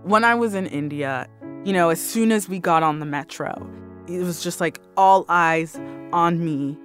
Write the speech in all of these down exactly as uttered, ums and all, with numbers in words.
When I was in India, you know, as soon as we got on the metro, it was just like all eyes on me.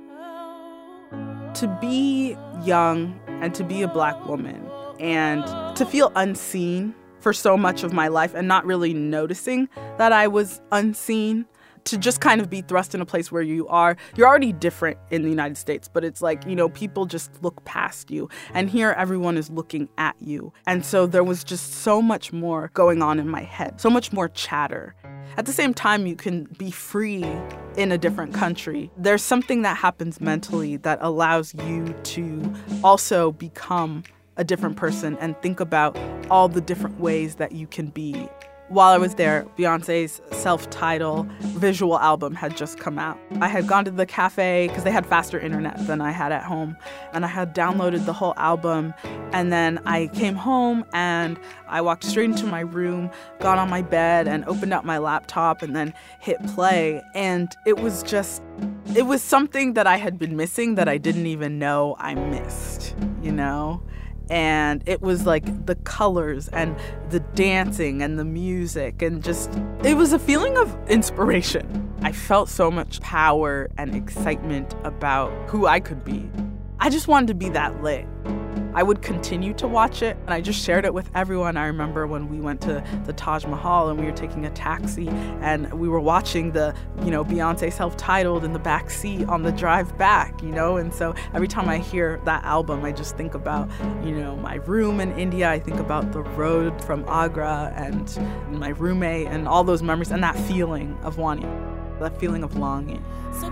To be young and to be a Black woman and to feel unseen for so much of my life and not really noticing that I was unseen, to just kind of be thrust in a place where you are, you're already different in the United States, but it's like, you know, people just look past you. And here everyone is looking at you. And so there was just so much more going on in my head, so much more chatter. At the same time, you can be free in a different country. There's something that happens mentally that allows you to also become a different person and think about all the different ways that you can be. While I was there, Beyoncé's self-titled visual album had just come out. I had gone to the cafe because they had faster internet than I had at home, and I had downloaded the whole album. And then I came home and I walked straight into my room, got on my bed and opened up my laptop and then hit play. And it was just, it was something that I had been missing that I didn't even know I missed, you know? And it was like the colors and the dancing and the music and just, it was a feeling of inspiration. I felt so much power and excitement about who I could be. I just wanted to be that lit. I would continue to watch it, and I just shared it with everyone. I remember when we went to the Taj Mahal and we were taking a taxi and we were watching the, you know, Beyoncé self-titled in the back seat on the drive back, you know? And so every time I hear that album, I just think about, you know, my room in India. I think about the road from Agra and my roommate and all those memories and that feeling of wanting, that feeling of longing. So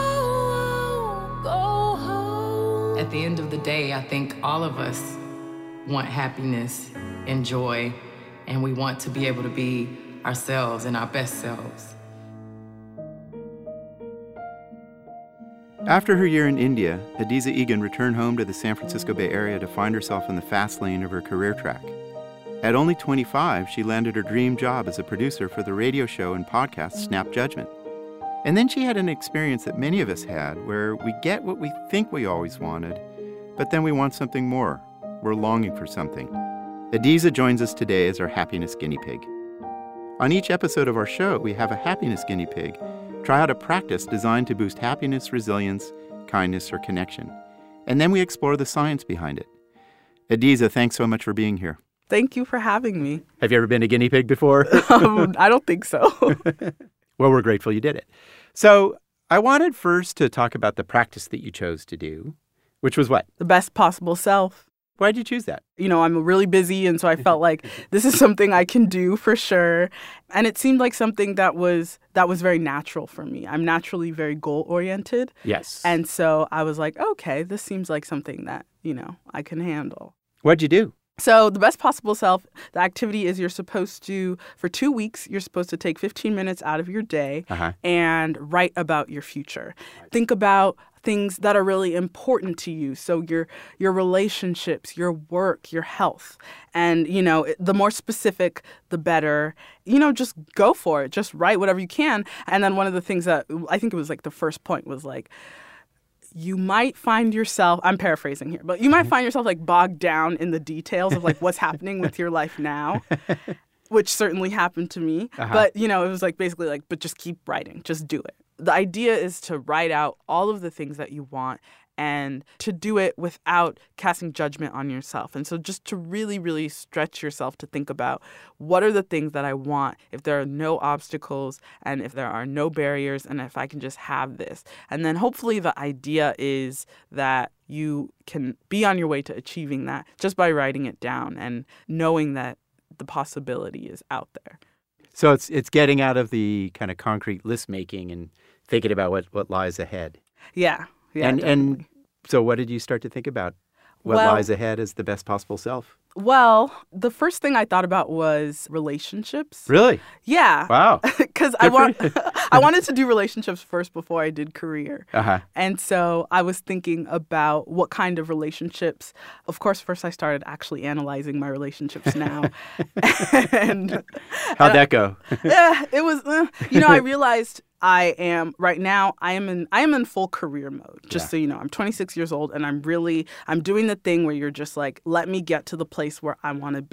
go, go home. At the end of the day, I think all of us want happiness and joy, and we want to be able to be ourselves and our best selves. After her year in India, Adizah Eghan returned home to the San Francisco Bay Area to find herself in the fast lane of her career track. At only twenty-five, she landed her dream job as a producer for the radio show and podcast Snap Judgment. And then she had an experience that many of us had, where we get what we think we always wanted, but then we want something more. We're longing for something. Adizah joins us today as our happiness guinea pig. On each episode of our show, we have a happiness guinea pig try out a practice designed to boost happiness, resilience, kindness, or connection. And then we explore the science behind it. Adizah, thanks so much for being here. Thank you for having me. Have you ever been a guinea pig before? um, I don't think so. Well, we're grateful you did it. So I wanted first to talk about the practice that you chose to do, which was what? The best possible self. Why did you choose that? You know, I'm really busy, and so I felt like this is something I can do for sure. And it seemed like something that was that was very natural for me. I'm naturally very goal-oriented. Yes. And so I was like, okay, this seems like something that, you know, I can handle. What'd you do? So the best possible self, the activity is you're supposed to, for two weeks, you're supposed to take fifteen minutes out of your day uh-huh. and write about your future. Right. Think about things that are really important to you. So your your relationships, your work, your health. And, you know, the more specific, the better. You know, just go for it. Just write whatever you can. And then one of the things that I think it was like the first point was like, you might find yourself, I'm paraphrasing here, but you might find yourself like bogged down in the details of like what's happening with your life now, which certainly happened to me. Uh-huh. But, you know, it was like basically like, but just keep writing, just do it. The idea is to write out all of the things that you want and to do it without casting judgment on yourself. And so just to really, really stretch yourself to think about what are the things that I want if there are no obstacles and if there are no barriers and if I can just have this. And then hopefully the idea is that you can be on your way to achieving that just by writing it down and knowing that the possibility is out there. So it's it's getting out of the kind of concrete list making and thinking about what, what lies ahead. Yeah. Yeah, and definitely. and so what did you start to think about? What well, lies ahead as the best possible self? Well, the first thing I thought about was relationships. Really? Yeah. Wow. Because I want I wanted to do relationships first before I did career. Uh-huh. And so I was thinking about what kind of relationships. Of course, first I started actually analyzing my relationships now. and How'd that go? Yeah, it was, uh, you know, I realized I am right now. I am in. I am in full career mode. Just yeah. so you know, I'm twenty-six years old, and I'm really. I'm doing the thing where you're just like, let me get to the place where I want to be.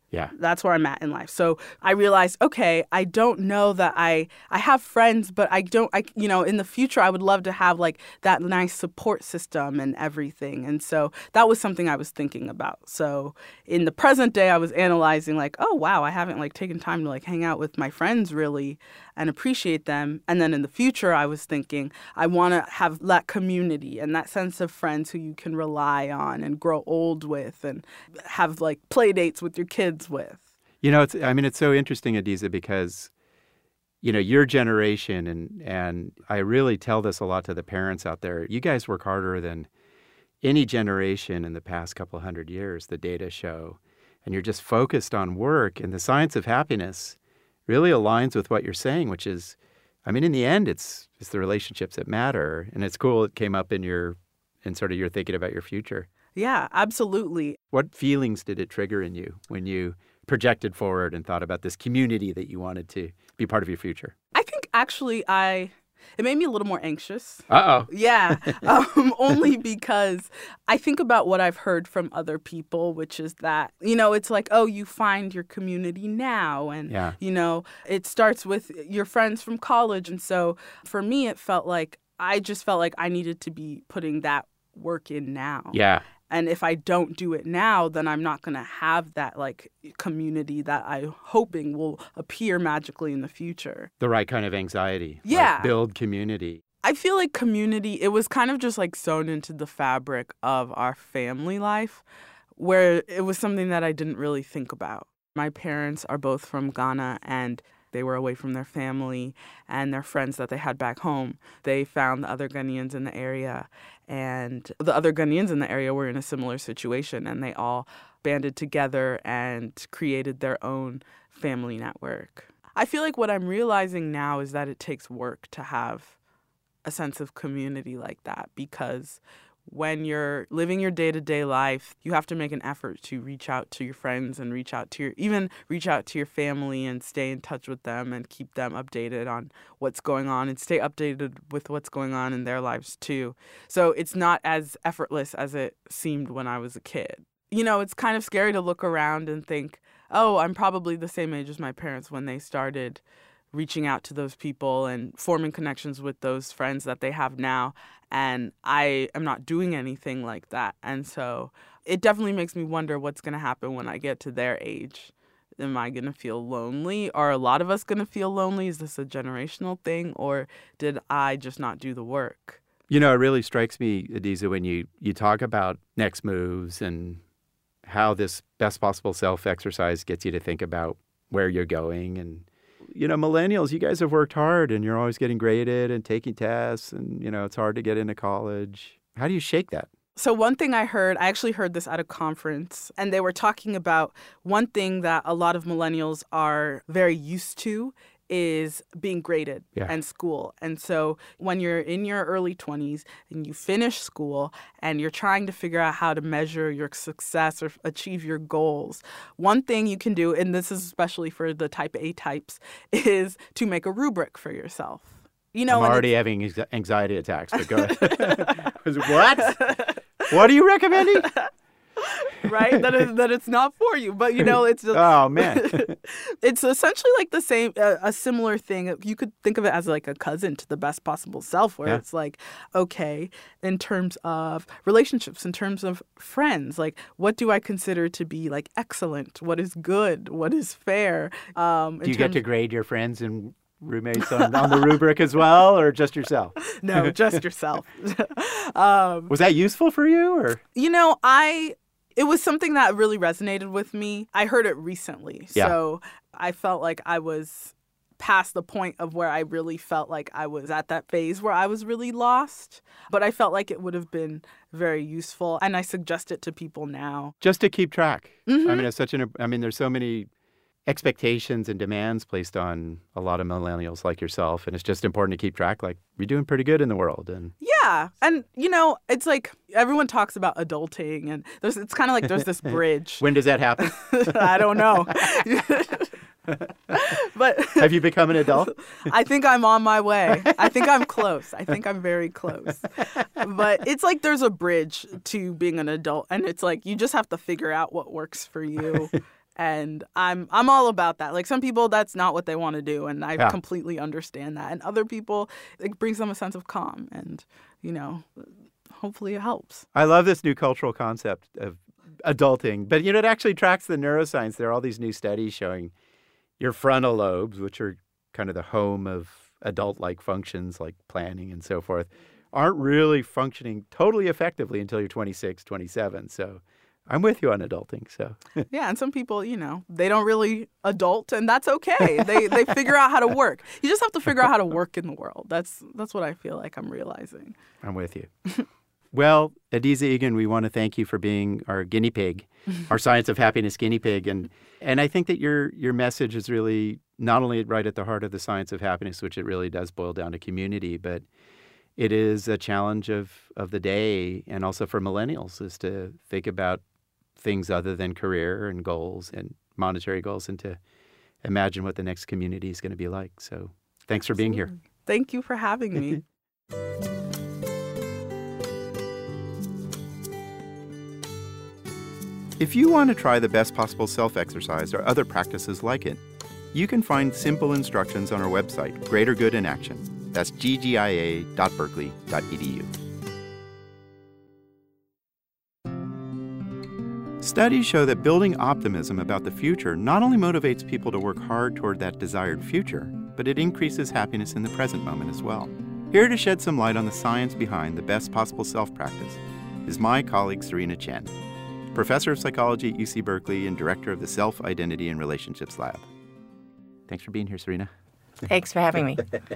Yeah. That's where I'm at in life. So I realized, okay, I don't know that I I have friends, but I don't, I you know, in the future, I would love to have like that nice support system and everything. And so that was something I was thinking about. So in the present day, I was analyzing like, oh, wow, I haven't like taken time to like hang out with my friends really and appreciate them. And then in the future, I was thinking I want to have that community and that sense of friends who you can rely on and grow old with and have like play dates with your kids with. You know, it's, I mean, it's so interesting, Adizah, because, you know, your generation, and, and I really tell this a lot to the parents out there, you guys work harder than any generation in the past couple hundred years, the data show, and you're just focused on work, and the science of happiness really aligns with what you're saying, which is, I mean, in the end, it's it's the relationships that matter. And it's cool it came up in your, in sort of your thinking about your future. Yeah, absolutely. What feelings did it trigger in you when you projected forward and thought about this community that you wanted to be part of your future? I think actually I, it made me a little more anxious. Uh-oh. Yeah, um, only because I think about what I've heard from other people, which is that, you know, it's like, oh, you find your community now. And, yeah. you know, it starts with your friends from college. And so for me, it felt like I just felt like I needed to be putting that work in now. Yeah. And if I don't do it now, then I'm not going to have that like community that I'm hoping will appear magically in the future. The right kind of anxiety. Yeah. Like build community. I feel like community, it was kind of just like sewn into the fabric of our family life, where it was something that I didn't really think about. My parents are both from Ghana, and they were away from their family and their friends that they had back home. They found the other Ghanaians in the area, and the other Ghanaians in the area were in a similar situation, and they all banded together and created their own family network. I feel like what I'm realizing now is that it takes work to have a sense of community like that, because when you're living your day-to-day life, you have to make an effort to reach out to your friends and reach out to your, even reach out to your family and stay in touch with them and keep them updated on what's going on and stay updated with what's going on in their lives too. So it's not as effortless as it seemed when I was a kid. You know, it's kind of scary to look around and think, oh, I'm probably the same age as my parents when they started reaching out to those people and forming connections with those friends that they have now. And I am not doing anything like that. And so it definitely makes me wonder what's going to happen when I get to their age. Am I going to feel lonely? Are a lot of us going to feel lonely? Is this a generational thing? Or did I just not do the work? You know, it really strikes me, Adizah, when you, you talk about next moves and how this best possible self exercise gets you to think about where you're going. And you know, millennials, you guys have worked hard and you're always getting graded and taking tests and, you know, it's hard to get into college. How do you shake that? So one thing I heard, I actually heard this at a conference, and they were talking about one thing that a lot of millennials are very used to is being graded yeah. and school. And so when you're in your early twenties and you finish school and you're trying to figure out how to measure your success or achieve your goals, one thing you can do, and this is especially for the type A types, is to make a rubric for yourself. You know, I'm already having anxiety attacks, but go ahead. What? What are you recommending? Right? That, is, that it's not for you. But, you know, it's just, oh, man. It's essentially like the same, uh, a similar thing. You could think of it as like a cousin to the best possible self, where yeah. it's like, okay, in terms of relationships, in terms of friends, like what do I consider to be like excellent? What is good? What is fair? Um, do you terms- get to grade your friends and roommates on, on the rubric as well, or just yourself? No, just yourself. um, Was that useful for you, or? You know, I... It was something that really resonated with me. I heard it recently. Yeah. So I felt like I was past the point of where I really felt like I was at that phase where I was really lost. But I felt like it would have been very useful. And I suggest it to people now. Just to keep track. Mm-hmm. I mean, it's such an, I mean, there's so many expectations and demands placed on a lot of millennials like yourself. And it's just important to keep track. Like, you're doing pretty good in the world. And yeah. And, you know, it's like everyone talks about adulting, and there's it's kind of like there's this bridge. When does that happen? I don't know. But have you become an adult? I think I'm on my way. I think I'm close. I think I'm very close. But it's like there's a bridge to being an adult, and it's like you just have to figure out what works for you. And I'm I'm all about that. Like, some people, that's not what they want to do, and I Yeah. completely understand that. And other people, it brings them a sense of calm, and, you know, hopefully it helps. I love this new cultural concept of adulting, but, you know, it actually tracks the neuroscience. There are all these new studies showing your frontal lobes, which are kind of the home of adult-like functions like planning and so forth, aren't really functioning totally effectively until you're twenty-six, twenty-seven. So I'm with you on adulting. So Yeah, and some people, you know, they don't really adult, and that's okay. They they figure out how to work. You just have to figure out how to work in the world. That's that's what I feel like I'm realizing. I'm with you. Well, Adizah Eghan, we want to thank you for being our guinea pig, our Science of Happiness guinea pig. And and I think that your your message is really not only right at the heart of the science of happiness, which it really does boil down to community, but it is a challenge of, of the day, and also for millennials, is to think about things other than career and goals and monetary goals, and to imagine what the next community is going to be like. So thanks for being here. Thank you for having me. If you want to try the best possible self-exercise or other practices like it, you can find simple instructions on our website, Greater Good in Action. That's g g i a dot berkeley dot e d u. Studies show that building optimism about the future not only motivates people to work hard toward that desired future, but it increases happiness in the present moment as well. Here to shed some light on the science behind the best possible self-practice is my colleague Serena Chen, professor of psychology at U C Berkeley and director of the Self, Identity, and Relationships Lab. Thanks for being here, Serena. Thanks for having me.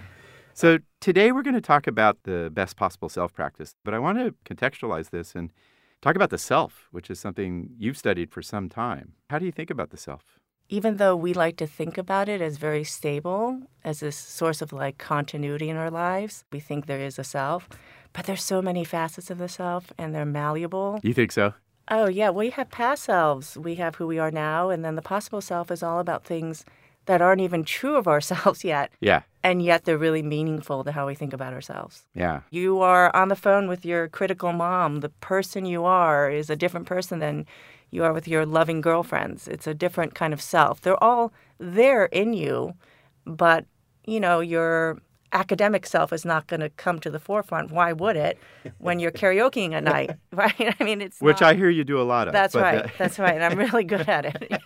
So today we're going to talk about the best possible self-practice, but I want to contextualize this and talk about the self, which is something you've studied for some time. How do you think about the self? Even though we like to think about it as very stable, as this source of like continuity in our lives, we think there is a self, but there's so many facets of the self, and they're malleable. You think so? Oh, yeah. We have past selves. We have who we are now, and then the possible self is all about things that aren't even true of ourselves yet. Yeah. And yet they're really meaningful to how we think about ourselves. Yeah. You are on the phone with your critical mom. The person you are is a different person than you are with your loving girlfriends. It's a different kind of self. They're all there in you, but, you know, your academic self is not going to come to the forefront. Why would it when you're karaokeing at night, right? I mean, it's Which not... I hear you do a lot of. That's but, right. Uh... That's right. And I'm really good at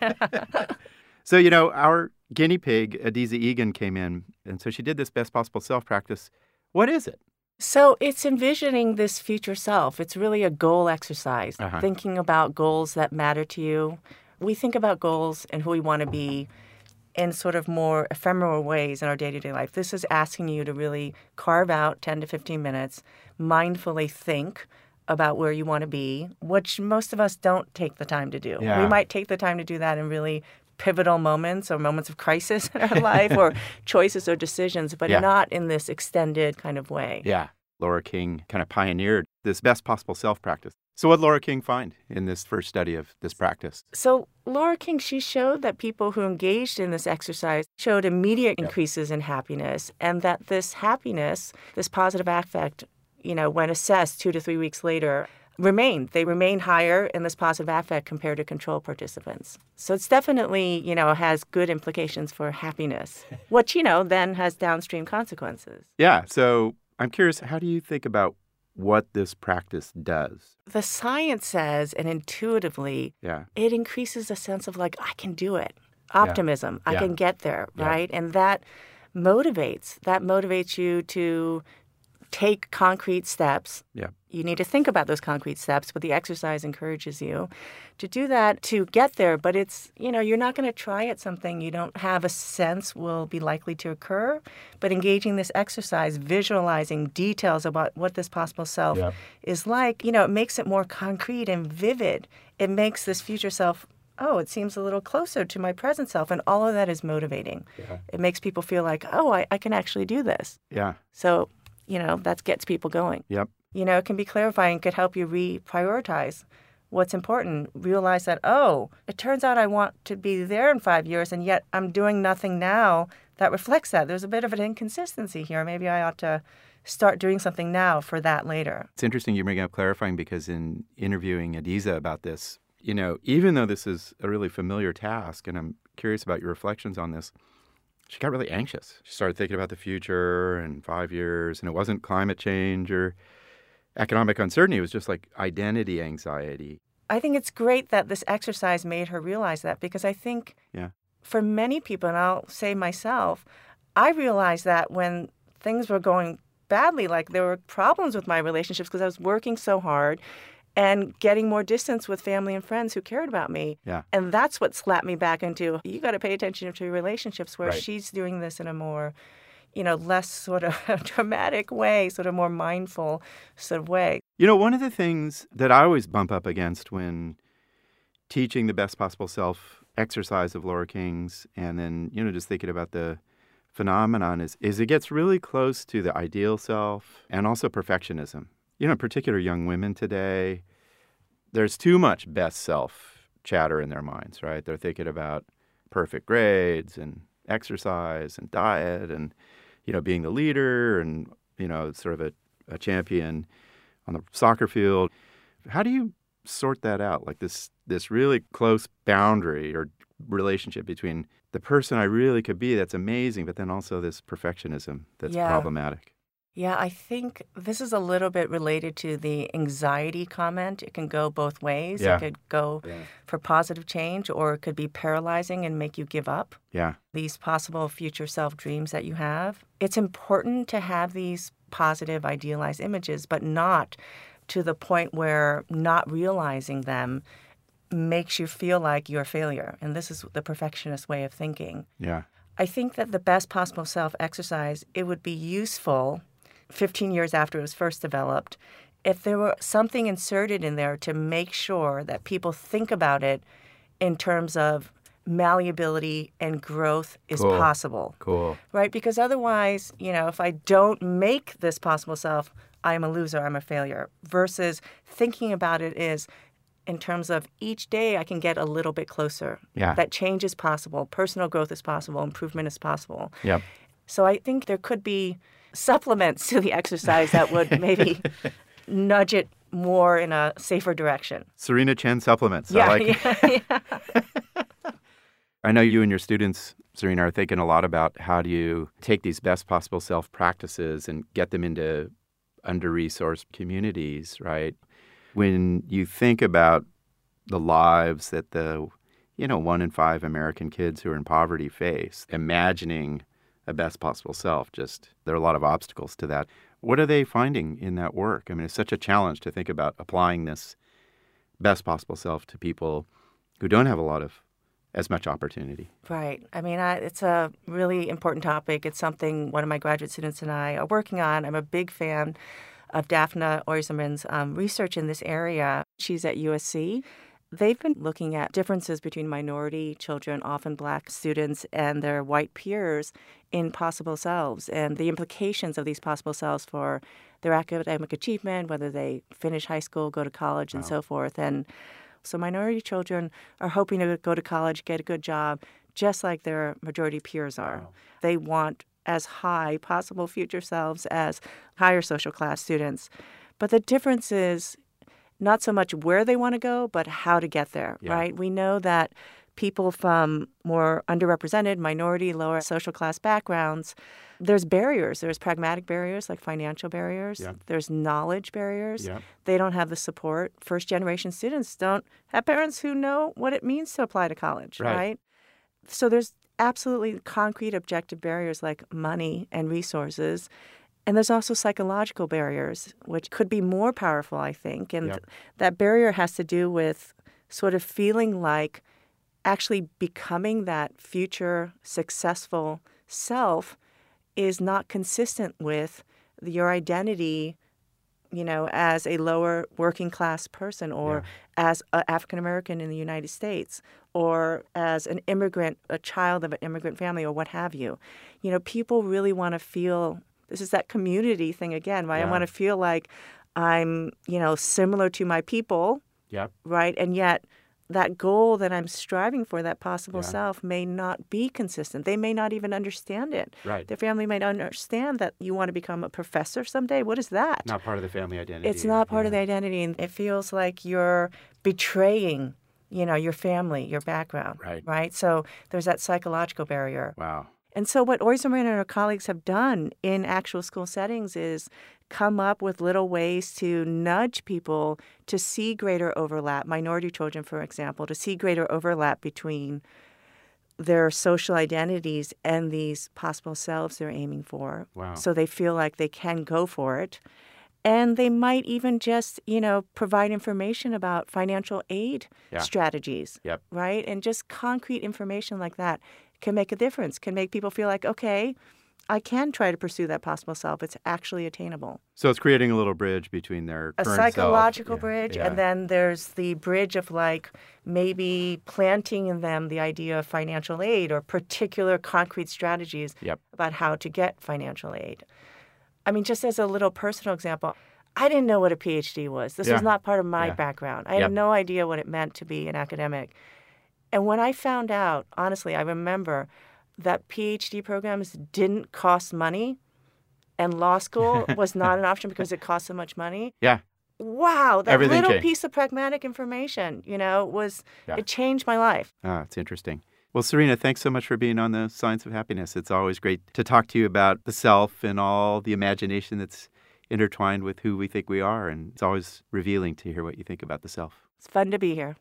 it. So, you know, our guinea pig, Adizah Eghan, came in, and so she did this best possible self-practice. What is it? So it's envisioning this future self. It's really a goal exercise, Uh-huh. thinking about goals that matter to you. We think about goals and who we want to be in sort of more ephemeral ways in our day-to-day life. This is asking you to really carve out ten to fifteen minutes, mindfully think about where you want to be, which most of us don't take the time to do. Yeah. We might take the time to do that in really pivotal moments or moments of crisis in our life or choices or decisions, but Yeah. not in this extended kind of way. Yeah. Laura King kind of pioneered this best possible self-practice. So what did Laura King find in this first study of this practice? So Laura King, she showed that people who engaged in this exercise showed immediate Yeah. increases in happiness, and that this happiness, this positive affect, you know, when assessed two to three weeks later, remained. They remain higher in this positive affect compared to control participants. So it's definitely, you know, has good implications for happiness, which, you know, then has downstream consequences. Yeah. So I'm curious, how do you think about what this practice does? The science says, and intuitively, Yeah. it increases a sense of like, I can do it. Optimism. Yeah. I can get there, Yeah. right? And that motivates. That motivates you to take concrete steps. Yeah. You need to think about those concrete steps, but the exercise encourages you to do that to get there. But it's, you know, you're not going to try at something you don't have a sense will be likely to occur. But engaging this exercise, visualizing details about what this possible self Yeah. is like, you know, it makes it more concrete and vivid. It makes this future self, oh, it seems a little closer to my present self. And all of that is motivating. Yeah. It makes people feel like, oh, I, I can actually do this. Yeah. So, you know, that gets people going. Yep. You know, it can be clarifying, could help you reprioritize what's important. Realize that, oh, it turns out I want to be there in five years, and yet I'm doing nothing now that reflects that. There's a bit of an inconsistency here. Maybe I ought to start doing something now for that later. It's interesting you bring up clarifying, because in interviewing Adizah about this, you know, even though this is a really familiar task, and I'm curious about your reflections on this, she got really anxious. She started thinking about the future and five years, and it wasn't climate change or economic uncertainty. It was just like identity anxiety. I think it's great that this exercise made her realize that, because I think Yeah. for many people, and I'll say myself, I realized that when things were going badly, like there were problems with my relationships because I was working so hard and getting more distance with family and friends who cared about me. Yeah. And that's what slapped me back into, you got to pay attention to your relationships, where Right. she's doing this in a more, you know, less sort of dramatic way, sort of more mindful sort of way. You know, one of the things that I always bump up against when teaching the best possible self exercise of Laura King's, and then, you know, just thinking about the phenomenon is, is it gets really close to the ideal self and also perfectionism. You know, in particular, young women today, there's too much best self chatter in their minds, right? They're thinking about perfect grades and exercise and diet and, you know, being the leader and, you know, sort of a, a champion on the soccer field. How do you sort that out? Like this this really close boundary or relationship between the person I really could be that's amazing, but then also this perfectionism that's Yeah. problematic. Yeah, I think this is a little bit related to the anxiety comment. It can go both ways. Yeah. It could go Yeah. for positive change, or it could be paralyzing and make you give up Yeah. these possible future self dreams that you have. It's important to have these positive, idealized images, but not to the point where not realizing them makes you feel like you're a failure. And this is the perfectionist way of thinking. Yeah. I think that the best possible self exercise, it would be useful fifteen years after it was first developed if there were something inserted in there to make sure that people think about it in terms of malleability and growth is Cool. possible, Cool. right? Because otherwise, you know, if I don't make this possible self, I'm a loser, I'm a failure, versus thinking about it is in terms of each day I can get a little bit closer. Yeah. That change is possible, personal growth is possible, improvement is possible. Yep. So I think there could be supplements to the exercise that would maybe nudge it more in a safer direction. Serena Chen supplements. Yeah, I like it. yeah, yeah. I know you and your students, Serena, are thinking a lot about how do you take these best possible self practices and get them into under-resourced communities, right? When you think about the lives that the, you know, one in five American kids who are in poverty face, imagining a best possible self, just there are a lot of obstacles to that. What are they finding in that work? I mean, it's such a challenge to think about applying this best possible self to people who don't have a lot of as much opportunity. Right. I mean, I, it's a really important topic. It's something one of my graduate students and I are working on. I'm a big fan of Daphna Oyserman's um, research in this area. She's at U S C. They've been looking at differences between minority children, often Black students, and their white peers in possible selves and the implications of these possible selves for their academic achievement, whether they finish high school, go to college, and Wow. so forth. And so minority children are hoping to go to college, get a good job, just like their majority peers are. Wow. They want as high possible future selves as higher social class students. But the difference is not so much where they want to go, but how to get there, Yeah. right? We know that people from more underrepresented, minority, lower social class backgrounds, there's barriers. There's pragmatic barriers like financial barriers. Yeah. There's knowledge barriers. Yeah. They don't have the support. First generation students don't have parents who know what it means to apply to college, Right. right? So there's absolutely concrete objective barriers like money and resources. And there's also psychological barriers, which could be more powerful, I think. And Yep. that barrier has to do with sort of feeling like actually becoming that future successful self is not consistent with your identity, you know, as a lower working class person or as an African American in the United States or as an immigrant, a child of an immigrant family or what have you. You know, people really want to feel, this is that community thing again, right? Yeah. I want to feel like I'm, you know, similar to my people, Yep. right? And yet that goal that I'm striving for, that possible Yeah. self, may not be consistent. They may not even understand it. Right. Their family may not understand that you want to become a professor someday. What is that? Not part of the family identity. It's not part of the Yeah. identity. And it feels like you're betraying you know, your family, your background. Right. Right? So there's that psychological barrier. Wow. And so what Oyster Moran and her colleagues have done in actual school settings is come up with little ways to nudge people to see greater overlap, minority children, for example, to see greater overlap between their social identities and these possible selves they're aiming for. Wow. So they feel like they can go for it. And they might even just, you know, provide information about financial aid Yeah. strategies, Yep. right? And just concrete information like that can make a difference, can make people feel like, okay, I can try to pursue that possible self. It's actually attainable. So it's creating a little bridge between their A current self. psychological Yeah, bridge, yeah. and then there's the bridge of like maybe planting in them the idea of financial aid or particular concrete strategies Yep. about how to get financial aid. I mean, just as a little personal example, I didn't know what a P H D was. This Yeah. was not part of my Yeah. background. I Yep. had no idea what it meant to be an academic. And when I found out, honestly, I remember that P H D programs didn't cost money and law school was not an option because it cost so much money. Yeah. Wow, that Everything little changed. piece of pragmatic information, you know, was Yeah. it changed my life. Ah, it's interesting. Well, Serena, thanks so much for being on the Science of Happiness. It's always great to talk to you about the self and all the imagination that's intertwined with who we think we are. And it's always revealing to hear what you think about the self. It's fun to be here.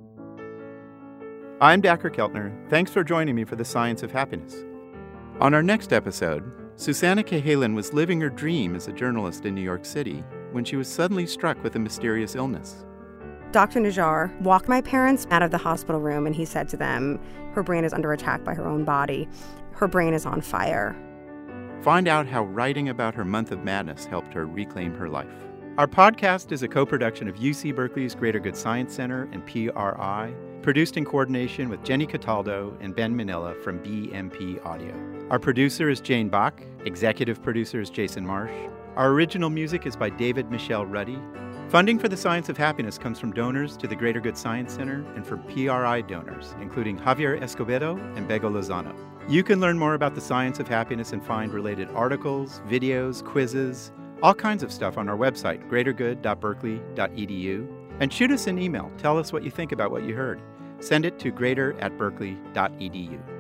I'm Dacher Keltner. Thanks for joining me for the Science of Happiness. On our next episode, Susanna Cahalan was living her dream as a journalist in New York City when she was suddenly struck with a mysterious illness. Doctor Najjar walked my parents out of the hospital room, and he said to them, her brain is under attack by her own body. Her brain is on fire. Find out how writing about her month of madness helped her reclaim her life. Our podcast is a co-production of U C Berkeley's Greater Good Science Center and P R I, produced in coordination with Jenny Cataldo and Ben Manila from B M P Audio. Our producer is Jane Bach. Executive producer is Jason Marsh. Our original music is by David Michelle Ruddy. Funding for the Science of Happiness comes from donors to the Greater Good Science Center and from P R I donors, including Javier Escobedo and Bego Lozano. You can learn more about the Science of Happiness and find related articles, videos, quizzes, all kinds of stuff on our website, greater good dot berkeley dot e d u. And shoot us an email. Tell us what you think about what you heard. Send it to greater at berkeley dot e d u.